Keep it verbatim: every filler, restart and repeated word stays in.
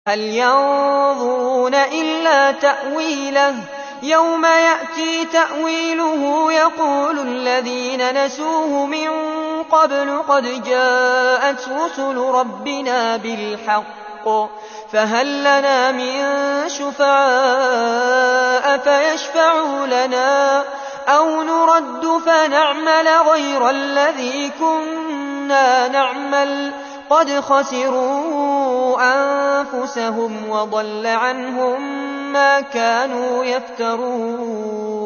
هَلْ يَنظُرُونَ إِلَّا تَأْوِيلَهُ ۚ يَوْمَ يَأْتِي تَأْوِيلُهُ يَقُولُ الَّذِينَ نَسُوهُ مِن قَبْلُ قَدْ جَاءَتْ رُسُلُ رَبِّنَا بِالْحَقِّ فَهَل لَّنَا مِن شُفَعَاءَ فَيَشْفَعُوا لَنَا أَوْ نُرَدُّ فَنَعْمَلَ غَيْرَ الَّذِي كُنَّا نَعْمَلُ قَدْ خَسِرُوا أَنفُسَهُمْ وَضَلَّ عَنْهُم مَّا كَانُوا يَفْتَرُونَ